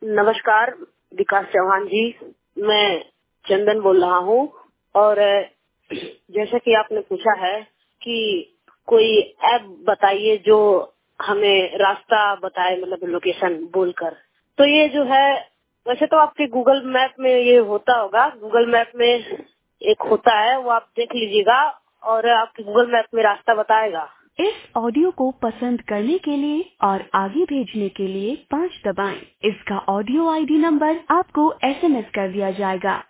नमस्कार विकास चौहान जी, मैं चंदन बोल रहा हूँ। और जैसा कि आपने पूछा है कि कोई ऐप बताइए जो हमें रास्ता बताए, मतलब लोकेशन बोलकर। तो ये जो है, वैसे तो आपके गूगल मैप में ये होता होगा। गूगल मैप में एक होता है, वो आप देख लीजिएगा और आपके गूगल मैप में रास्ता बताएगा। इस ऑडियो को पसंद करने के लिए और आगे भेजने के लिए 5 दबाएं। इसका ऑडियो आईडी नंबर आपको SMS कर दिया जाएगा।